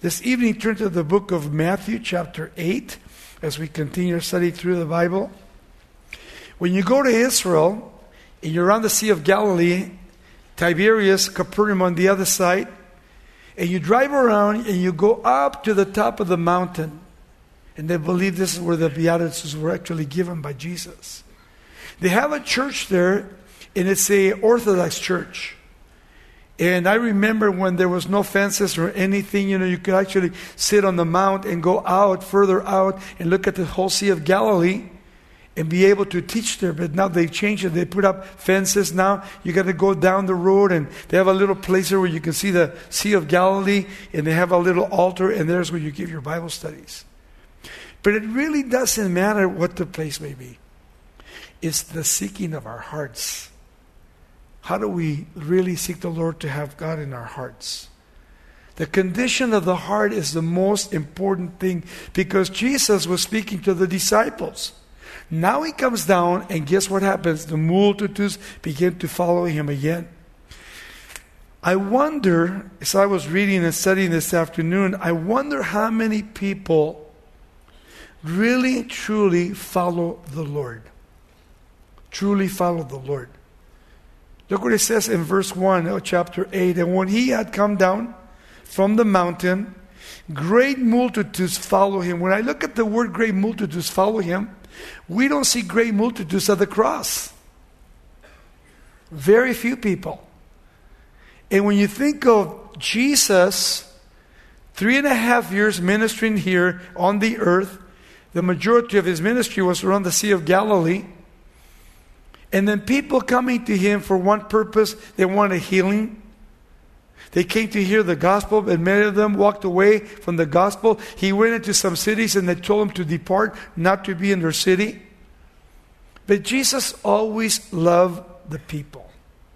This evening, turn to the book of Matthew, chapter 8, as we continue our study through the Bible. When you go to Israel, and you're on the Sea of Galilee, Tiberias, Capernaum on the other side, and you drive around and you go up to the top of the mountain, and they believe this is where the Beatitudes were actually given by Jesus. They have a church there, and it's a Orthodox church. And I remember when there was no fences or anything, you could actually sit on the mount and go out, further out, and look at the whole Sea of Galilee and be able to teach there. But now they've changed it. They put up fences now. You got to go down the road, and they have a little place there where you can see the Sea of Galilee, and they have a little altar, and there's where you give your Bible studies. But it really doesn't matter what the place may be. It's the seeking of our hearts. How do we really seek the Lord to have God in our hearts? The condition of the heart is the most important thing, because Jesus was speaking to the disciples. Now he comes down, and guess what happens? The multitudes begin to follow him again. I wonder, as I was reading and studying this afternoon, I wonder how many people really, truly follow the Lord. Truly follow the Lord. Look what it says in verse 1 of chapter 8. And when he had come down from the mountain, great multitudes follow him. When I look at the word great multitudes follow him, we don't see great multitudes at the cross. Very few people. And when you think of Jesus, 3.5 years ministering here on the earth, the majority of his ministry was around the Sea of Galilee. And then people coming to him for one purpose, they wanted healing. They came to hear the gospel, but many of them walked away from the gospel. He went into some cities and they told him to depart, not to be in their city. But Jesus always loved the people.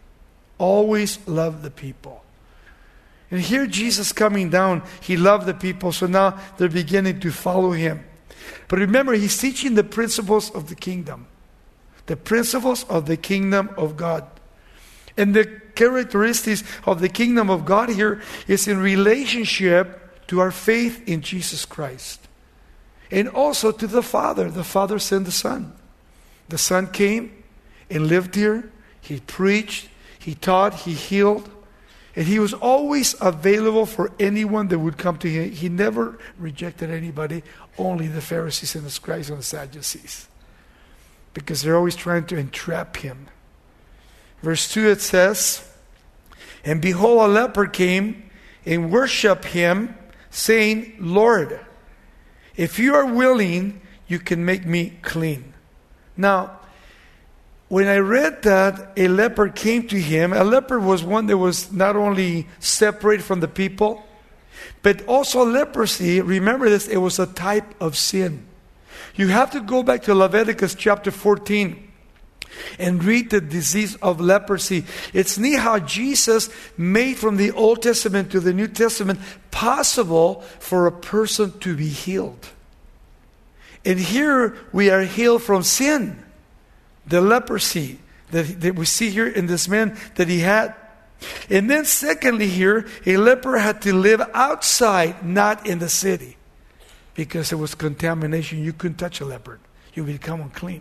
Always loved the people. And here Jesus coming down, he loved the people, so now they're beginning to follow him. But remember, he's teaching the principles of the kingdom. The principles of the kingdom of God. And the characteristics of the kingdom of God here is in relationship to our faith in Jesus Christ. And also to the Father. The Father sent the Son. The Son came and lived here. He preached, he taught, he healed. And he was always available for anyone that would come to him. He never rejected anybody, only the Pharisees and the scribes and the Sadducees. Because they're always trying to entrap him. Verse 2 it says, and behold, a leper came and worshipped him, saying, Lord, if you are willing, you can make me clean. Now, when I read that a leper came to him, a leper was one that was not only separate from the people, but also leprosy, remember this, it was a type of sin. You have to go back to Leviticus chapter 14 and read the disease of leprosy. It's neat how Jesus made from the Old Testament to the New Testament possible for a person to be healed. And here we are healed from sin. The leprosy that we see here in this man that he had. And then secondly here, a leper had to live outside, not in the city. Because there was contamination. You couldn't touch a leper. You would become unclean.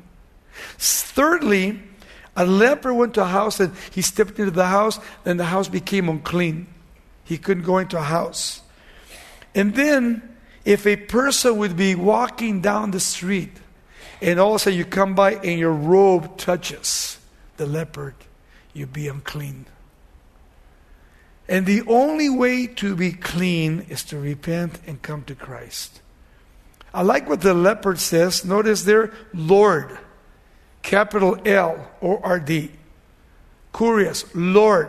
Thirdly, a leper went to a house and he stepped into the house, then the house became unclean. He couldn't go into a house. And then, if a person would be walking down the street, and all of a sudden you come by and your robe touches the leopard, you'd be unclean. And the only way to be clean is to repent and come to Christ. I like what the leopard says. Notice there, Lord. Capital L, O-R-D. Curious, Lord.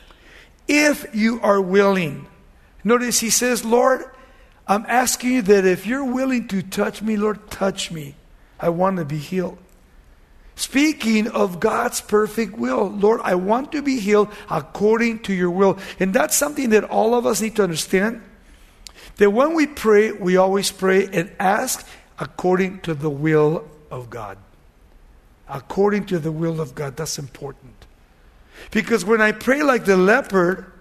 If you are willing. Notice he says, Lord, I'm asking you that if you're willing to touch me, Lord, touch me. I want to be healed. Speaking of God's perfect will, Lord, I want to be healed according to your will. And that's something that all of us need to understand. That when we pray, we always pray and ask according to the will of God. According to the will of God. That's important. Because when I pray like the leopard,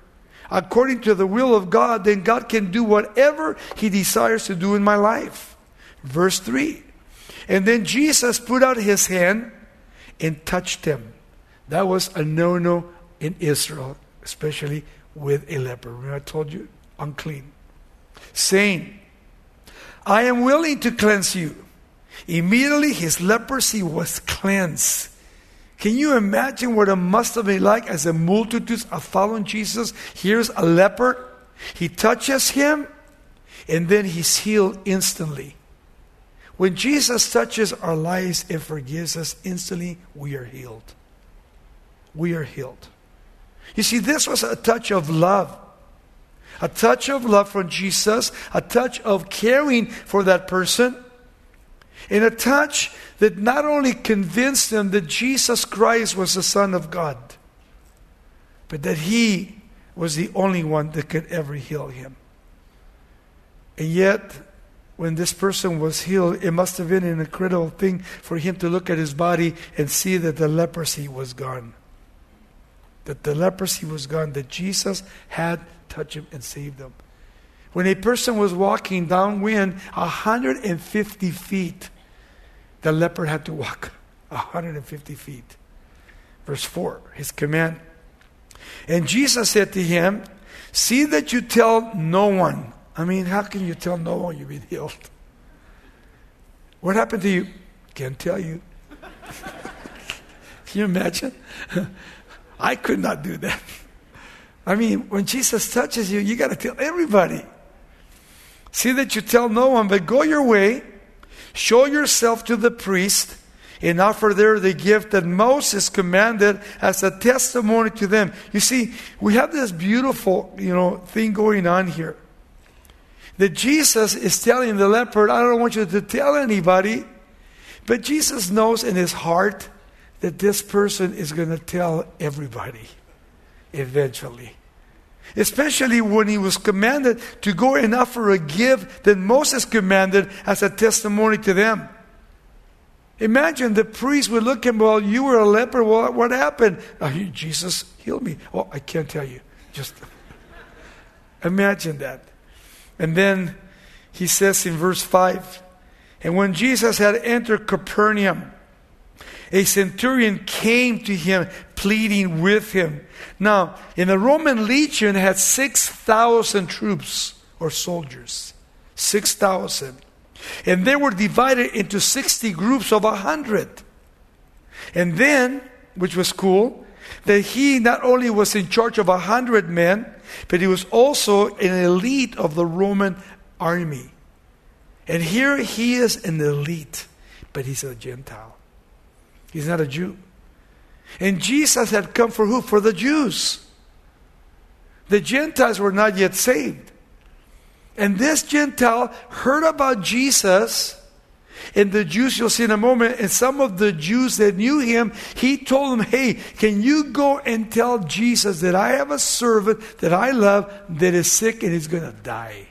according to the will of God, then God can do whatever He desires to do in my life. Verse 3. And then Jesus put out His hand and touched him. That was a no-no in Israel, especially with a leper. Remember I told you? Unclean. Saying, I am willing to cleanse you. Immediately his leprosy was cleansed. Can you imagine what it must have been like as the multitudes are following Jesus? Here's a leper. He touches him, and then he's healed instantly. When Jesus touches our lives and forgives us instantly, we are healed. We are healed. You see, this was a touch of love. A touch of love from Jesus, a touch of caring for that person, and a touch that not only convinced them that Jesus Christ was the Son of God, but that He was the only one that could ever heal him. And yet, when this person was healed, it must have been an incredible thing for him to look at his body and see that the leprosy was gone. That the leprosy was gone, that Jesus had touched him and saved him. When a person was walking downwind 150 feet, the leper had to walk 150 feet. Verse 4, His command. And Jesus said to him, see that you tell no one. I mean, how can you tell no one you've been healed? What happened to you? Can't tell you. Can you imagine? I could not do that. I mean, when Jesus touches you, you got to tell everybody. See that you tell no one, but go your way, show yourself to the priest, and offer there the gift that Moses commanded as a testimony to them. You see, we have this beautiful, thing going on here. That Jesus is telling the leper, I don't want you to tell anybody, but Jesus knows in his heart that this person is going to tell everybody eventually. Especially when he was commanded to go and offer a gift that Moses commanded as a testimony to them. Imagine the priest would look at him, well, you were a leper, well, what happened? Jesus healed me. Oh, I can't tell you. Just imagine that. And then he says in verse 5, and when Jesus had entered Capernaum, a centurion came to him, pleading with him. Now, in the Roman legion had 6,000 troops or soldiers. 6,000. And they were divided into 60 groups of 100. And then, which was cool, that he not only was in charge of 100 men, but he was also an elite of the Roman army. And here he is an elite, but he's a Gentile. He's not a Jew. And Jesus had come for who? For the Jews. The Gentiles were not yet saved. And this Gentile heard about Jesus. And the Jews, you'll see in a moment, and some of the Jews that knew him, he told them, hey, can you go and tell Jesus that I have a servant that I love that is sick and he's going to die.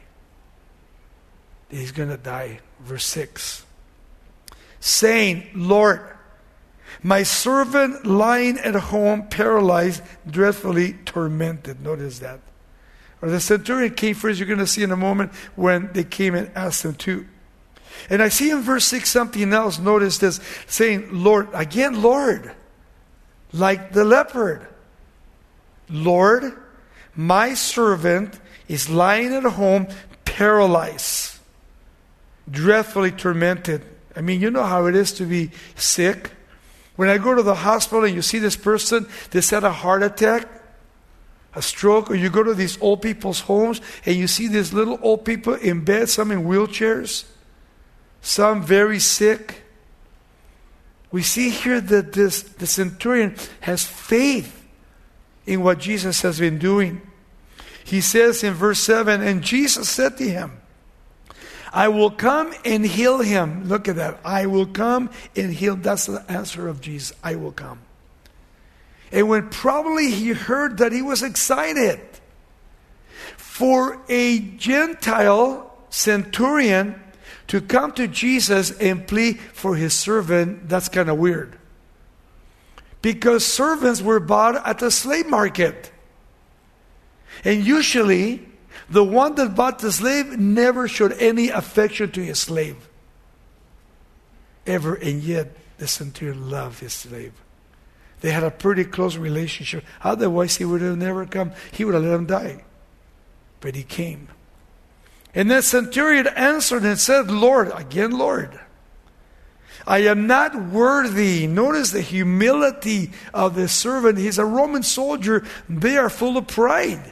He's going to die. Verse 6. Saying, Lord, my servant lying at home, paralyzed, dreadfully tormented. Notice that. Or the centurion came first. You're going to see in a moment when they came and asked him too. And I see in verse 6 something else. Notice this, saying, Lord, again, Lord, like the leopard. Lord, my servant is lying at home, paralyzed, dreadfully tormented. I mean, you know how it is to be sick. When I go to the hospital and you see this person that's had a heart attack, a stroke, or you go to these old people's homes and you see these little old people in bed, some in wheelchairs, some very sick. We see here that the centurion has faith in what Jesus has been doing. He says in verse 7, and Jesus said to him, I will come and heal him. Look at that. I will come and heal. That's the answer of Jesus. I will come. And when probably he heard that, he was excited. For a Gentile centurion to come to Jesus and plead for his servant, that's kind of weird. Because servants were bought at the slave market. And usually, the one that bought the slave never showed any affection to his slave. Ever, and yet the centurion loved his slave. They had a pretty close relationship. Otherwise, he would have never come. He would have let him die. But he came. And the centurion answered and said, Lord, again, Lord, I am not worthy. Notice the humility of the servant. He's a Roman soldier. They are full of pride.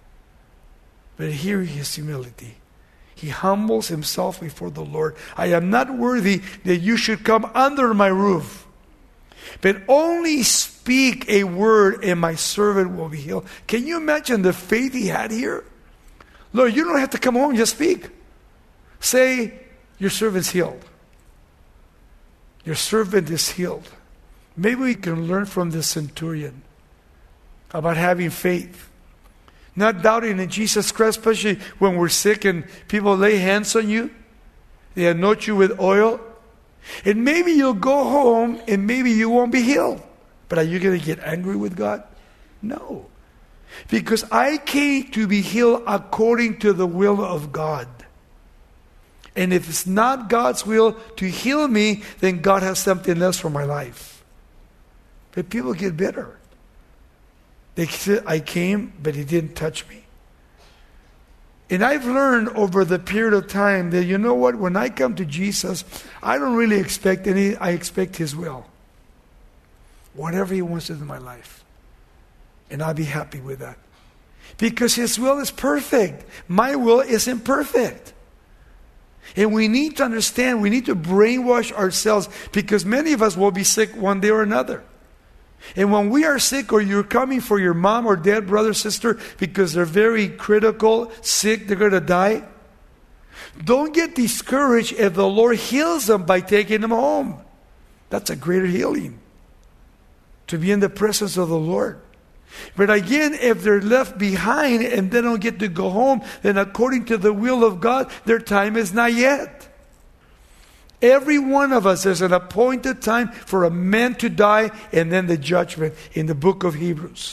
But here his humility. He humbles himself before the Lord. I am not worthy that you should come under my roof. But only speak a word and my servant will be healed. Can you imagine the faith he had here? Lord, you don't have to come home, just speak. Say, your servant's healed. Your servant is healed. Maybe we can learn from the centurion about having faith. Not doubting in Jesus Christ, especially when we're sick and people lay hands on you. They anoint you with oil. And maybe you'll go home and maybe you won't be healed. But are you going to get angry with God? No. Because I came to be healed according to the will of God. And if it's not God's will to heal me, then God has something else for my life. But people get bitter. They said, I came, but he didn't touch me. And I've learned over the period of time that, you know what, when I come to Jesus, I don't really expect I expect his will. Whatever he wants to do in my life. And I'll be happy with that. Because his will is perfect. My will isn't perfect. And we need to understand, we need to brainwash ourselves, because many of us will be sick one day or another. And when we are sick, or you're coming for your mom or dad, brother, sister, because they're very critical, sick, they're going to die, don't get discouraged if the Lord heals them by taking them home. That's a greater healing, to be in the presence of the Lord. But again, if they're left behind and they don't get to go home, then according to the will of God, their time is not yet. Every one of us, there's an appointed time for a man to die, and then the judgment in the book of Hebrews.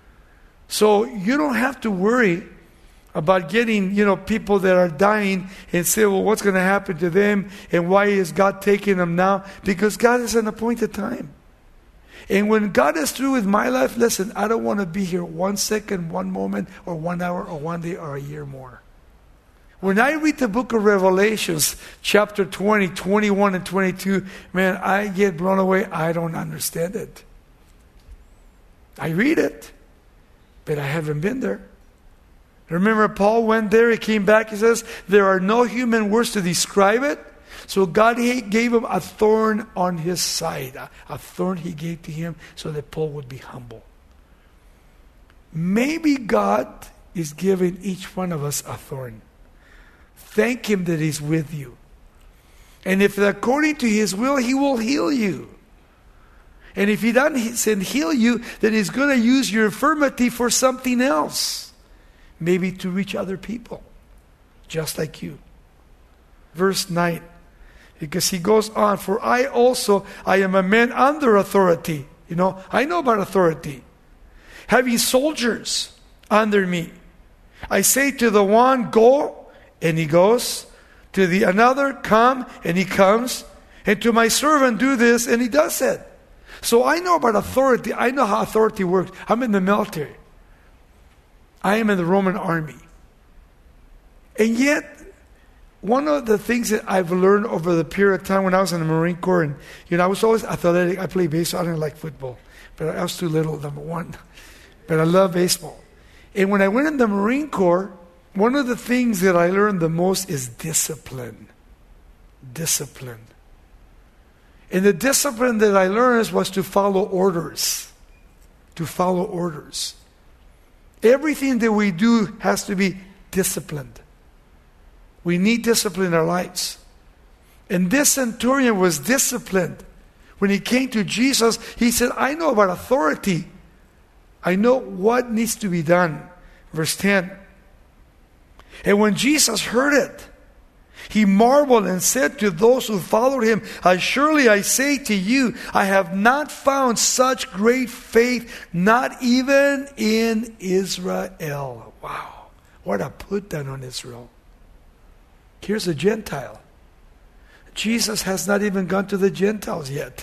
So you don't have to worry about getting, people that are dying and say, well, what's going to happen to them, and why is God taking them now? Because God has an appointed time. And when God is through with my life, listen, I don't want to be here 1 second, 1 moment, or 1 hour, or 1 day, or a year more. When I read the book of Revelations, chapter 20, 21, and 22, man, I get blown away. I don't understand it. I read it, but I haven't been there. Remember, Paul went there, he came back, he says, there are no human words to describe it. So God gave him a thorn on his side. A thorn he gave to him so that Paul would be humble. Maybe God is giving each one of us a thorn. Thank him that he's with you. And if according to his will, he will heal you. And if he doesn't heal you, then he's going to use your infirmity for something else. Maybe to reach other people, just like you. Verse 9. Because he goes on, for I am a man under authority. I know about authority. Having soldiers under me. I say to the one, go, and he goes. To the another, come, and he comes. And to my servant, do this, and he does it. So I know about authority. I know how authority works. I'm in the military. I am in the Roman army. And yet, one of the things that I've learned over the period of time when I was in the Marine Corps, and I was always athletic. I played baseball. I didn't like football, but I was too little, number one. But I love baseball. And when I went in the Marine Corps, one of the things that I learned the most is discipline. Discipline. And the discipline that I learned was to follow orders. To follow orders. Everything that we do has to be disciplined. We need discipline in our lives. And this centurion was disciplined. When he came to Jesus, he said, I know about authority. I know what needs to be done. Verse 10. And when Jesus heard it, he marveled and said to those who followed him, surely I say to you, I have not found such great faith, not even in Israel. Wow, what a put down on Israel. Here's a Gentile. Jesus has not even gone to the Gentiles yet.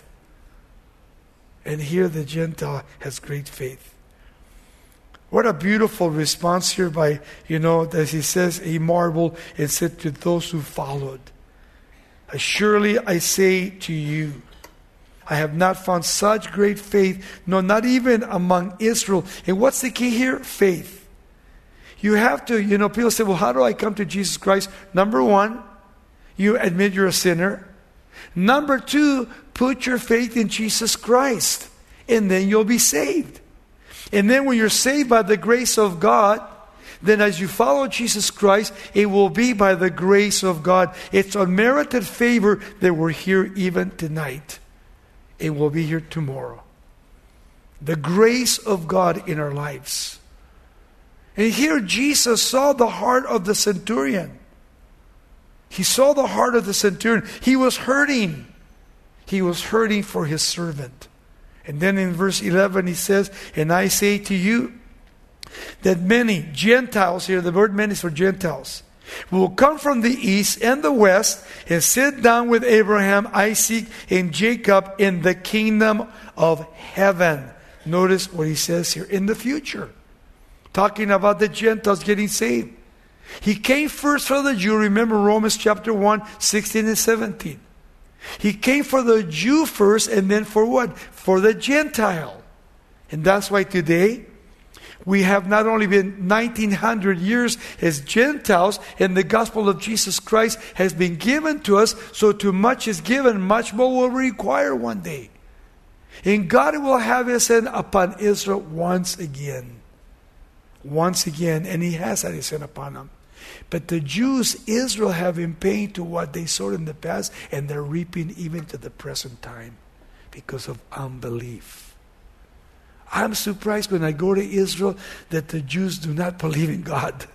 And here the Gentile has great faith. What a beautiful response here by, as he says, he marveled and said to those who followed, surely I say to you, I have not found such great faith, no, not even among Israel. And what's the key here? Faith. You have to, people say, well, how do I come to Jesus Christ? Number one, you admit you're a sinner. Number two, put your faith in Jesus Christ, and then you'll be saved. And then when you're saved by the grace of God, then as you follow Jesus Christ, it will be by the grace of God. It's unmerited favor that we're here even tonight. It will be here tomorrow. The grace of God in our lives. And here Jesus saw the heart of the centurion. He saw the heart of the centurion. He was hurting. He was hurting for his servant. And then in verse 11 he says, and I say to you that many Gentiles, here the word many is for Gentiles, will come from the east and the west and sit down with Abraham, Isaac, and Jacob in the kingdom of heaven. Notice what he says here, in the future. Talking about the Gentiles getting saved. He came first for the Jew. Remember Romans chapter 1, 16 and 17. He came for the Jew first, and then for what? For the Gentile. And that's why today we have not only been 1900 years as Gentiles, and the gospel of Jesus Christ has been given to us, so too much is given, much more will require one day. And God will have his hand upon Israel once again. Once again, and he has had his hand upon them. But the Jews, Israel, have been paying to what they sowed in the past, and they're reaping even to the present time because of unbelief. I'm surprised when I go to Israel that the Jews do not believe in God.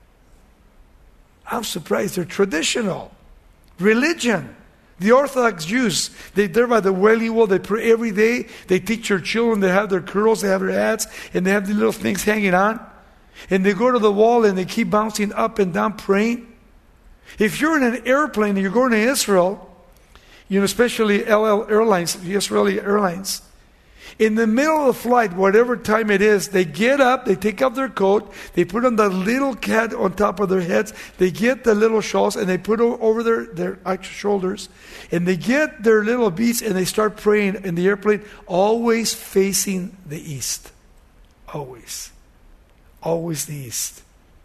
I'm surprised. They're traditional. Religion. The Orthodox Jews, they're by the Wailing Wall. They pray every day. They teach their children. They have their curls. They have their hats. And they have the little things hanging on. And they go to the wall and they keep bouncing up and down praying. If you're in an airplane and you're going to Israel, especially Airlines, the Israeli Airlines, in the middle of the flight, whatever time it is, they get up, they take off their coat, they put on the little cat on top of their heads, they get the little shawls and they put over their actual shoulders, and they get their little beads and they start praying in the airplane, always facing the east. Always. Always the east.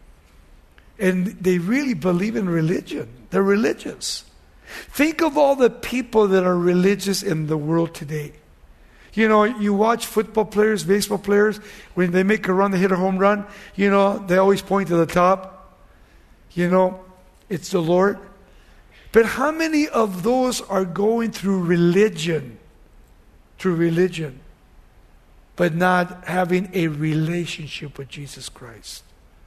And they really believe in religion. They're religious. Think of all the people that are religious in the world today. You watch football players, baseball players, when they make a run, they hit a home run, they always point to the top. It's the Lord. But how many of those are going through religion? Through religion. But not having a relationship with Jesus Christ.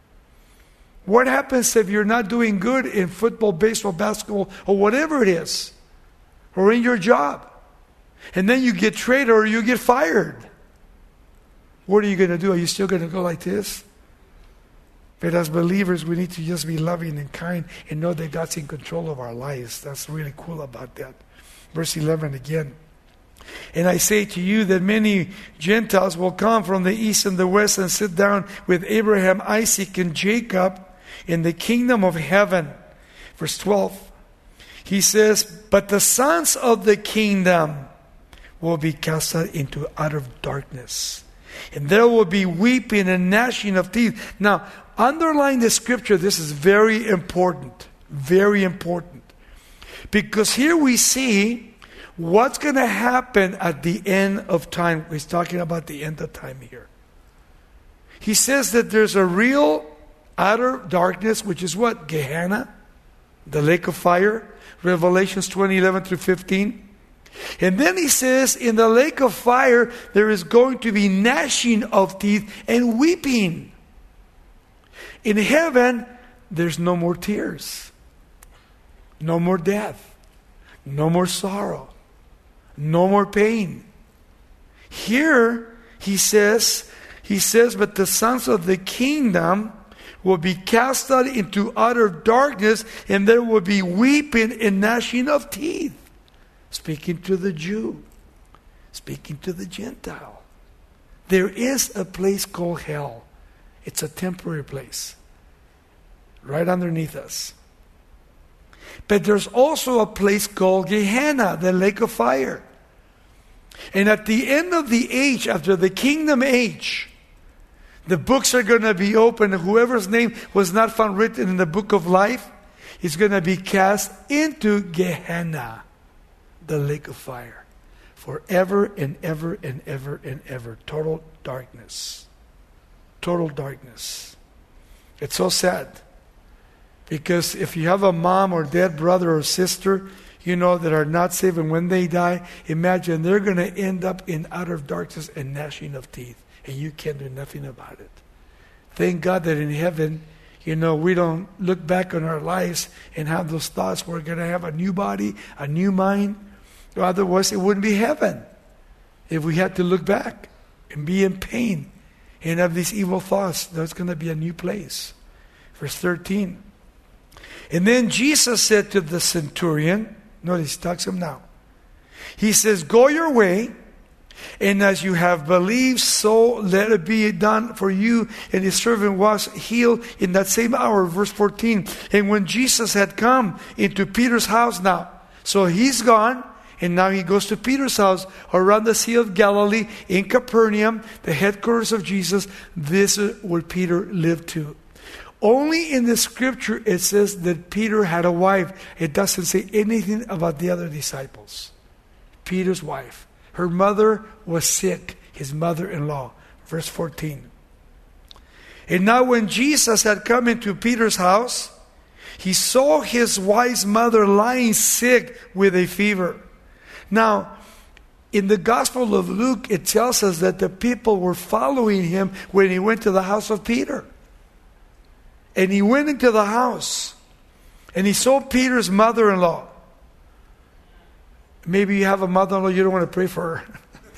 What happens if you're not doing good in football, baseball, basketball, or whatever it is, or in your job, and then you get traded or you get fired? What are you going to do? Are you still going to go like this? But as believers, we need to just be loving and kind and know that God's in control of our lives. That's really cool about that. Verse 11 again. And I say to you that many Gentiles will come from the east and the west and sit down with Abraham, Isaac, and Jacob in the kingdom of heaven. Verse 12. He says, but the sons of the kingdom will be cast out into utter darkness. And there will be weeping and gnashing of teeth. Now, underline the scripture. This is very important. Very important. Because here we see what's going to happen at the end of time. He's talking about the end of time here. He says that there's a real utter darkness, which is what? Gehenna, the lake of fire. Revelations 20:11 through 15. And then he says, in the lake of fire, there is going to be gnashing of teeth and weeping. In heaven, there's no more tears. No more death. No more sorrow. No more pain. Here, he says, but the sons of the kingdom will be cast out into utter darkness, and there will be weeping and gnashing of teeth. Speaking to the Jew, speaking to the Gentile. There is a place called hell. It's a temporary place, right underneath us. But there's also a place called Gehenna, the lake of fire. And at the end of the age, after the kingdom age, the books are going to be opened. Whoever's name was not found written in the book of life is going to be cast into Gehenna, the lake of fire, forever and ever and ever and ever. Total darkness. Total darkness. It's so sad. Because if you have a mom or dead brother or sister, that are not saved, and when they die, imagine they're going to end up in utter darkness and gnashing of teeth. And you can't do nothing about it. Thank God that in heaven, we don't look back on our lives and have those thoughts. We're going to have a new body, a new mind. Otherwise, it wouldn't be heaven if we had to look back and be in pain and have these evil thoughts. There's going to be a new place. Verse 13. And then Jesus said to the centurion, notice, he talks to him now. He says, go your way, and as you have believed, so let it be done for you. And his servant was healed in that same hour. Verse 14. And when Jesus had come into Peter's house now, so he's gone, and now he goes to Peter's house around the Sea of Galilee in Capernaum, the headquarters of Jesus. This is where Peter lived too. Only in the scripture it says that Peter had a wife. It doesn't say anything about the other disciples. Peter's wife. Her mother was sick, his mother-in-law. Verse 14. And now when Jesus had come into Peter's house, he saw his wife's mother lying sick with a fever. Now, in the Gospel of Luke, it tells us that the people were following him when he went to the house of Peter. And he went into the house, and he saw Peter's mother-in-law. Maybe you have a mother-in-law, you don't want to pray for her.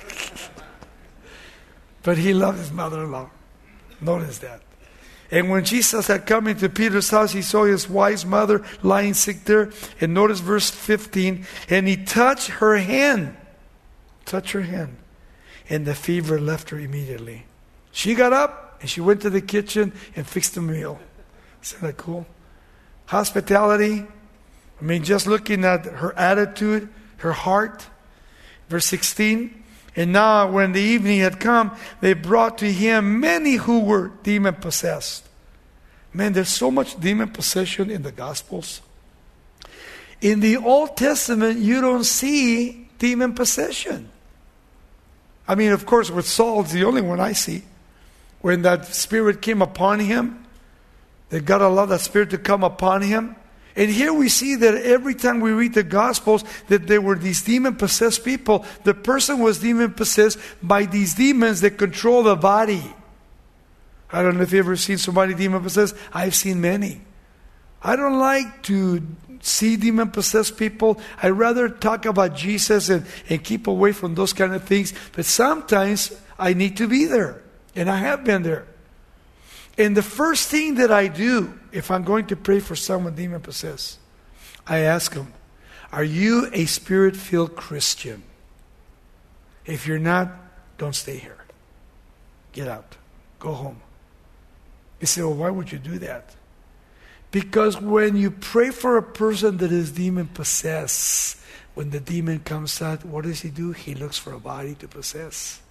But he loved his mother-in-law. Notice that. And when Jesus had come into Peter's house, he saw his wife's mother lying sick there. And notice verse 15. And he touched her hand. Touched her hand. And the fever left her immediately. She got up and she went to the kitchen and fixed a meal. Isn't that cool? Hospitality. Just looking at her attitude, her heart. Verse 16. And now when the evening had come, they brought to him many who were demon-possessed. Man, there's so much demon possession in the Gospels. In the Old Testament, you don't see demon possession. Of course, with Saul, it's the only one I see. When that spirit came upon him, that God allowed that spirit to come upon him. And here we see that every time we read the Gospels, that there were these demon-possessed people. The person was demon-possessed by these demons that control the body. I don't know if you've ever seen somebody demon-possessed. I've seen many. I don't like to see demon-possessed people. I'd rather talk about Jesus and keep away from those kind of things. But sometimes I need to be there. And I have been there. And the first thing that I do, if I'm going to pray for someone demon-possessed, I ask them, are you a spirit-filled Christian? If you're not, don't stay here. Get out. Go home. You say, well, why would you do that? Because when you pray for a person that is demon-possessed, when the demon comes out, what does he do? He looks for a body to possess.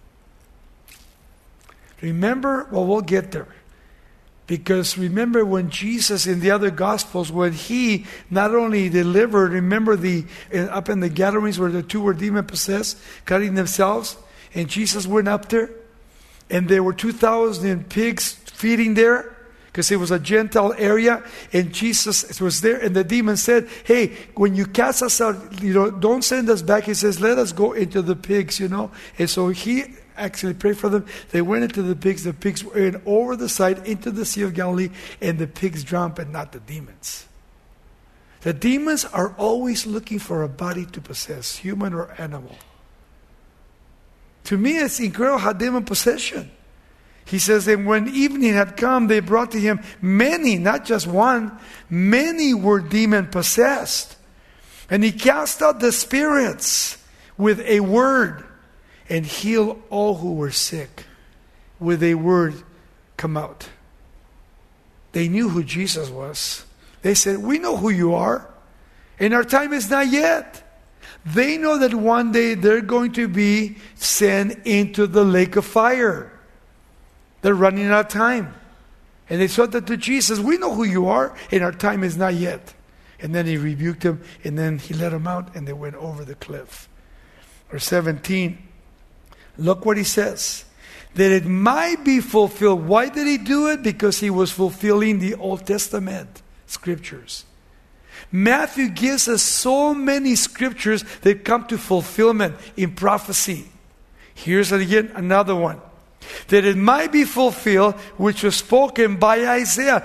Remember, we'll get there. Because remember when Jesus in the other Gospels, when he not only delivered, remember up in the Gadarenes where the two were demon-possessed, cutting themselves, and Jesus went up there, and there were 2,000 pigs feeding there, because it was a Gentile area, and Jesus was there, and the demon said, hey, when you cast us out, don't send us back. He says, let us go into the pigs, And so he actually prayed for them. They went into the pigs were in over the side into the Sea of Galilee, and the pigs drowned, but not the demons. The demons are always looking for a body to possess, human or animal. To me, it's incredible how demon possession. He says, and when evening had come, they brought to him many, not just one, many were demon possessed. And he cast out the spirits with a word and healed all who were sick. With a word, come out. They knew who Jesus was. They said, we know who you are, and our time is not yet. They know that one day they're going to be sent into the lake of fire. They're running out of time. And they said that to Jesus, we know who you are, and our time is not yet. And then he rebuked them, and then he let them out, and they went over the cliff. Verse 17, look what he says. That it might be fulfilled. Why did he do it? Because he was fulfilling the Old Testament scriptures. Matthew gives us so many scriptures that come to fulfillment in prophecy. Here's again another one. That it might be fulfilled, which was spoken by Isaiah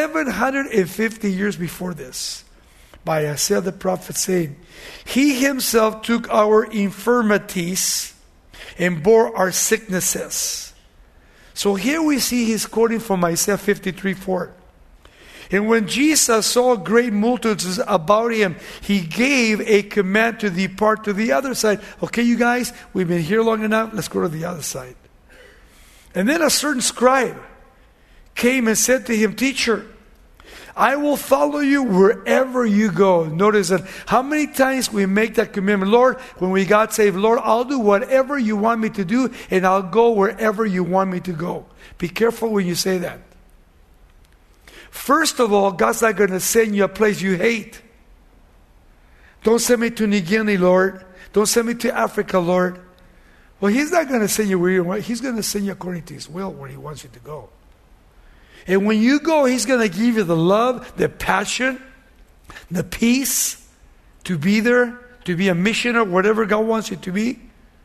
750 years before this. By Isaiah the prophet saying, he himself took our infirmities and bore our sicknesses. So here we see he's quoting from Isaiah 53:4. And when Jesus saw great multitudes about him, he gave a command to depart to the other side. Okay, you guys, we've been here long enough. Let's go to the other side. And then a certain scribe came and said to him, teacher, I will follow you wherever you go. Notice that how many times we make that commitment. Lord, when we got saved, Lord, I'll do whatever you want me to do, and I'll go wherever you want me to go. Be careful when you say that. First of all, God's not going to send you a place you hate. Don't send me to New Guinea, Lord. Don't send me to Africa, Lord. Well, he's not going to send you where you want. He's going to send you according to his will, where he wants you to go. And when you go, he's going to give you the love, the passion, the peace to be there, to be a missionary, whatever God wants you to be.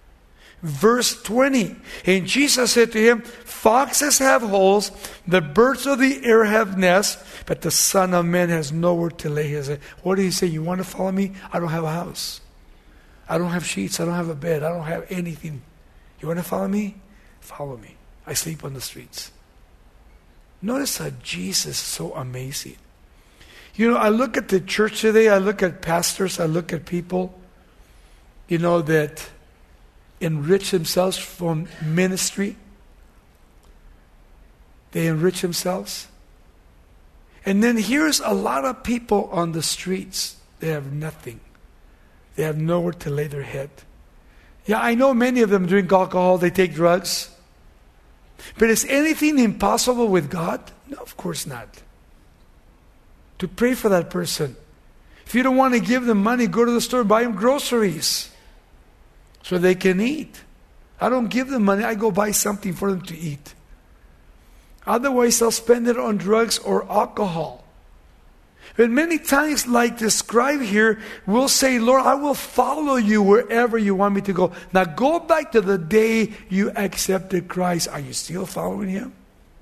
Verse 20, and Jesus said to him, foxes have holes, the birds of the air have nests, but the Son of Man has nowhere to lay his head. What did he say? You want to follow me? I don't have a house. I don't have sheets. I don't have a bed. I don't have anything. You want to follow me? Follow me. I sleep on the streets. Notice how Jesus is so amazing. You know, I look at the church today, I look at pastors, I look at people, that enrich themselves from ministry. They enrich themselves. And then here's a lot of people on the streets. They have nothing. They have nowhere to lay their head. Yeah, I know many of them drink alcohol, they take drugs. But is anything impossible with God? No, of course not. To pray for that person. If you don't want to give them money, go to the store, buy them groceries so they can eat. I don't give them money, I go buy something for them to eat. Otherwise, they'll spend it on drugs or alcohol. But many times, like the scribe here, we'll say, Lord, I will follow you wherever you want me to go. Now go back to the day you accepted Christ. Are you still following him?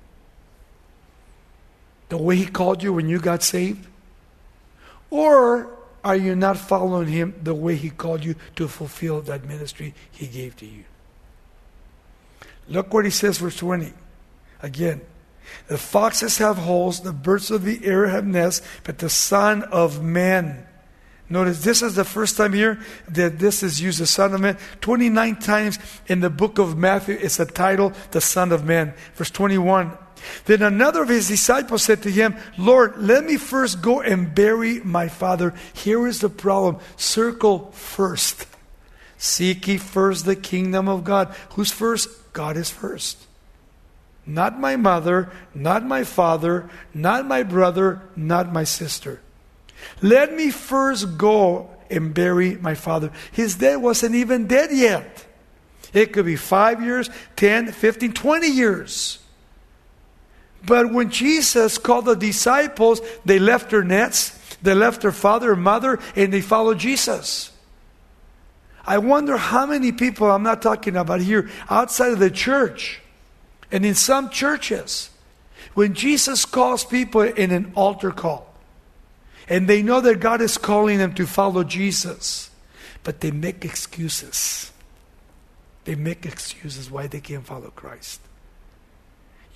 The way he called you when you got saved? Or are you not following him the way he called you to fulfill that ministry he gave to you? Look what he says, verse 20. Again. The foxes have holes, the birds of the air have nests, but the Son of Man. Notice this is the first time here that this is used, the Son of Man. 29 times in the book of Matthew, it's a title, the Son of Man. Verse 21. Then another of his disciples said to him, Lord, let me first go and bury my father. Here is the problem. Circle first. Seek ye first the kingdom of God. Who's first? God is first. Not my mother, not my father, not my brother, not my sister. Let me first go and bury my father. His dad wasn't even dead yet. It could be 5 years, 10, 15, 20 years. But when Jesus called the disciples, they left their nets, they left their father and mother, and they followed Jesus. I wonder how many people, I'm not talking about here, outside of the church, and in some churches, when Jesus calls people in an altar call, and they know that God is calling them to follow Jesus, but they make excuses. They make excuses why they can't follow Christ.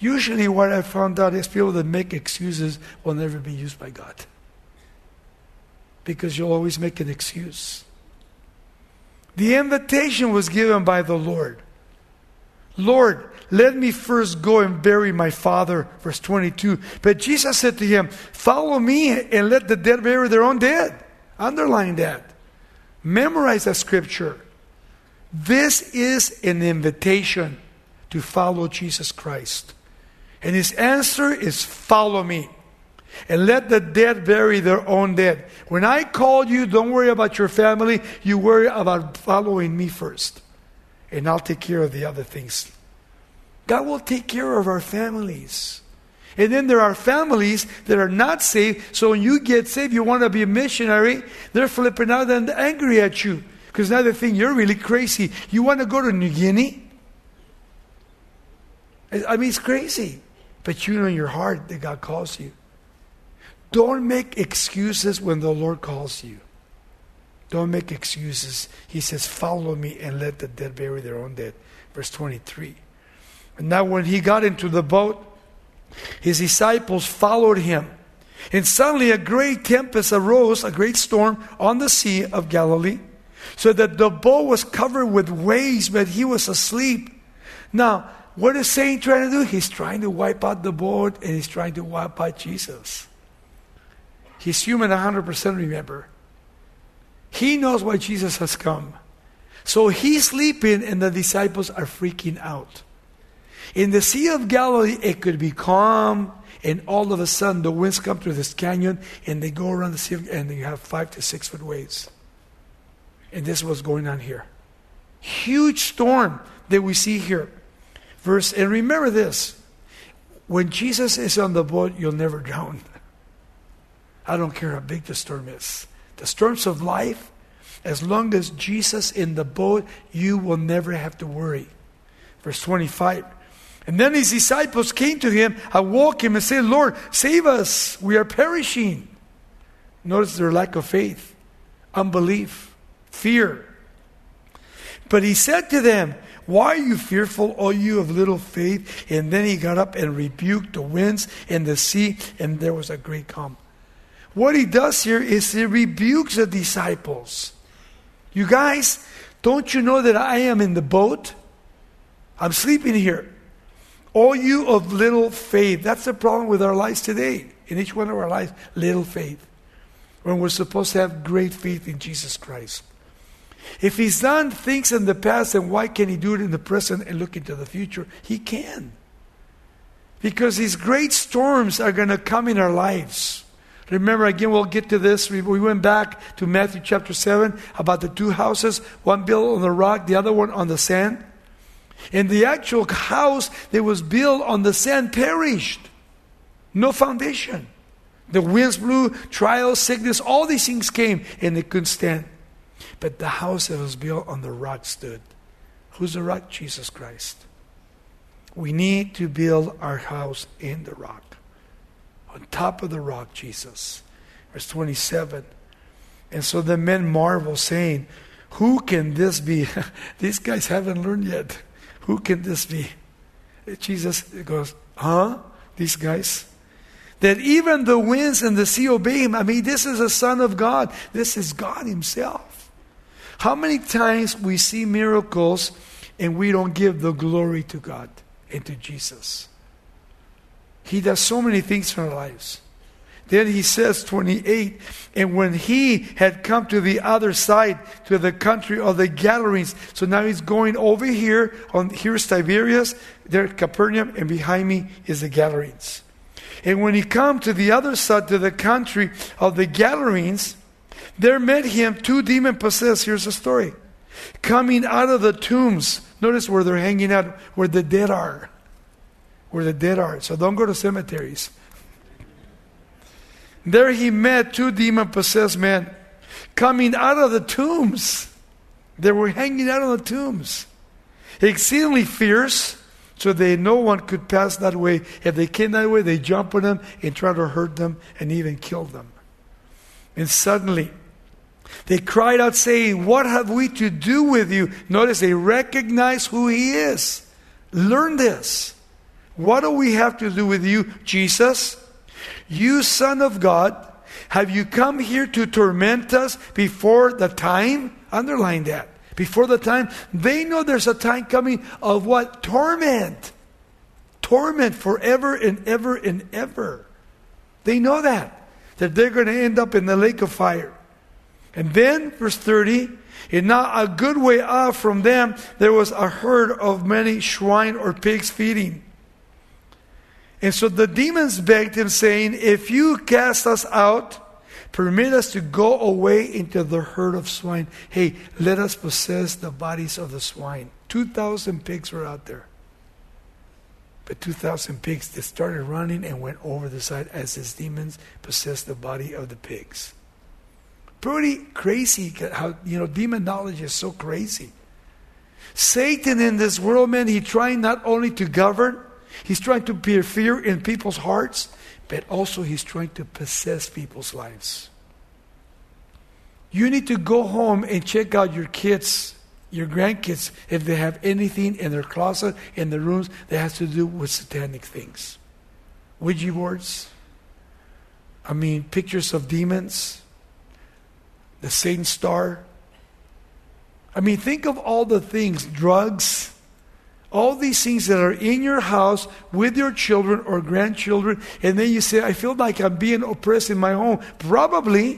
Usually what I found out is people that make excuses will never be used by God. Because you'll always make an excuse. The invitation was given by the Lord. Lord, let me first go and bury my father, verse 22. But Jesus said to him, follow me and let the dead bury their own dead. Underline that. Memorize that scripture. This is an invitation to follow Jesus Christ. And his answer is follow me. And let the dead bury their own dead. When I call you, don't worry about your family. You worry about following me first. And I'll take care of the other things. God will take care of our families. And then there are families that are not saved. So when you get saved, you want to be a missionary. They're flipping out and angry at you. Because now they think you're really crazy. You want to go to New Guinea? I mean, it's crazy. But you know in your heart that God calls you. Don't make excuses when the Lord calls you. Don't make excuses. He says, follow me and let the dead bury their own dead. Verse 23. And now when he got into the boat, his disciples followed him. And suddenly a great tempest arose, a great storm on the Sea of Galilee, so that the boat was covered with waves, but he was asleep. Now, what is Satan trying to do? He's trying to wipe out the boat, and he's trying to wipe out Jesus. He's human 100%, remember. He knows why Jesus has come. So he's sleeping and the disciples are freaking out. In the Sea of Galilee, it could be calm, and all of a sudden the winds come through this canyon and they go around the sea and you have 5 to 6 foot waves. And this is what's going on here. Huge storm that we see here. And remember this, when Jesus is on the boat, you'll never drown. I don't care how big the storm is. The storms of life, as long as Jesus in the boat, you will never have to worry. Verse 25. And then his disciples came to him, awoke him and said, Lord, save us. We are perishing. Notice their lack of faith, unbelief, fear. But he said to them, why are you fearful, O you of little faith? And then he got up and rebuked the winds and the sea, and there was a great calm. What he does here is he rebukes the disciples. You guys, don't you know that I am in the boat? I'm sleeping here. All you of little faith. That's the problem with our lives today. In each one of our lives, little faith. When we're supposed to have great faith in Jesus Christ. If he's done things in the past, then why can't he do it in the present and look into the future? He can. Because these great storms are going to come in our lives. Remember, again, we'll get to this. We went back to Matthew chapter 7 about the 2 houses. One built on the rock, the other one on the sand. And the actual house that was built on the sand perished. No foundation. The winds blew, trials, sickness, all these things came and they couldn't stand. But the house that was built on the rock stood. Who's the rock? Jesus Christ. We need to build our house in the rock. On top of the rock, Jesus. Verse 27. And so the men marvel, saying, who can this be? These guys haven't learned yet. Who can this be? Jesus goes, these guys? That even the winds and the sea obey him. I mean, this is a Son of God. This is God himself. How many times we see miracles and we don't give the glory to God and to Jesus? He does so many things in our lives. Then he says, 28, and when he had come to the other side, to the country of the Gadarenes, so now he's going over here, here's Tiberias, there Capernaum, and behind me is the Gadarenes. And when he come to the other side, to the country of the Gadarenes, there met him 2 demon-possessed, here's the story, coming out of the tombs. Notice where they're hanging out, where the dead are. Where the dead are. So don't go to cemeteries. There he met 2 demon-possessed men coming out of the tombs. They were hanging out of the tombs. Exceedingly fierce, so that no one could pass that way. If they came that way, they jump on them and try to hurt them and even kill them. And suddenly, they cried out saying, what have we to do with you? Notice they recognize who he is. Learn this. What do we have to do with you, Jesus? You Son of God, have you come here to torment us before the time? Underline that. Before the time. They know there's a time coming of what? Torment. Torment forever and ever and ever. They know that they're going to end up in the lake of fire. And then, verse 30, and now a good way off from them, there was a herd of many swine or pigs feeding. And so the demons begged him, saying, if you cast us out, permit us to go away into the herd of swine. Hey, let us possess the bodies of the swine. 2,000 pigs were out there. But 2,000 pigs, they started running and went over the side as these demons possessed the body of the pigs. Pretty crazy how, demon knowledge is so crazy. Satan in this world, man, he's trying not only to govern, he's trying to put fear in people's hearts, but also he's trying to possess people's lives. You need to go home and check out your kids, your grandkids, if they have anything in their closet, in their rooms, that has to do with satanic things. Ouija boards. Pictures of demons. The Satan star. Think of all the things, drugs, all these things that are in your house with your children or grandchildren, and then you say, I feel like I'm being oppressed in my home. Probably,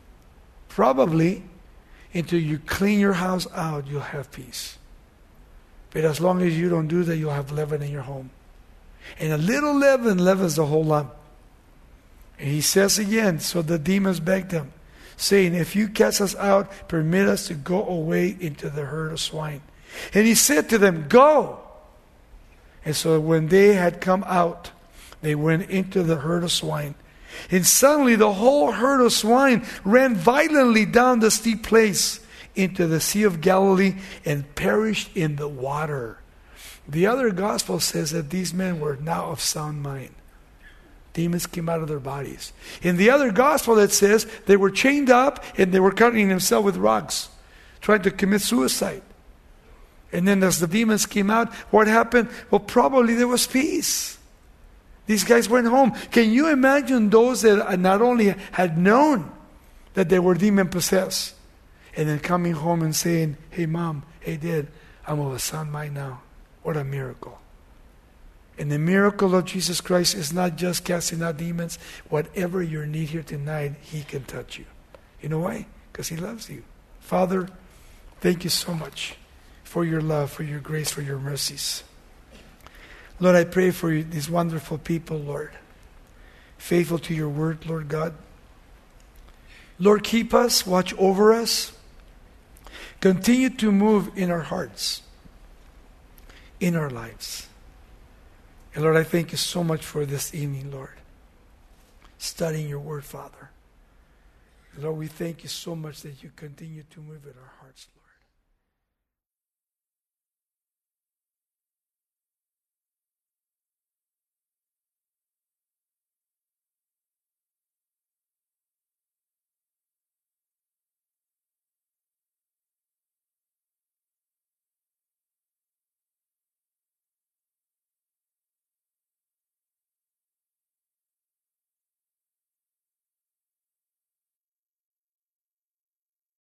until you clean your house out, you'll have peace. But as long as you don't do that, you'll have leaven in your home. And a little leaven leavens the whole lump. And he says again, so the demons begged him, saying, if you cast us out, permit us to go away into the herd of swine. And he said to them, go. And so when they had come out, they went into the herd of swine. And suddenly the whole herd of swine ran violently down the steep place into the Sea of Galilee and perished in the water. The other gospel says that these men were now of sound mind. Demons came out of their bodies. In the other gospel it says they were chained up and they were cutting themselves with rocks, trying to commit suicide. And then as the demons came out, what happened? Well, probably there was peace. These guys went home. Can you imagine those that not only had known that they were demon-possessed, and then coming home and saying, hey mom, hey dad, I'm of a sound mind now. What a miracle. And the miracle of Jesus Christ is not just casting out demons. Whatever your need here tonight, he can touch you. You know why? Because he loves you. Father, thank you so much for your love, for your grace, for your mercies. Lord, I pray for you, these wonderful people, Lord. Faithful to your word, Lord God. Lord, keep us, watch over us. Continue to move in our hearts, in our lives. And Lord, I thank you so much for this evening, Lord. Studying your word, Father. Lord, we thank you so much that you continue to move in our hearts, Lord.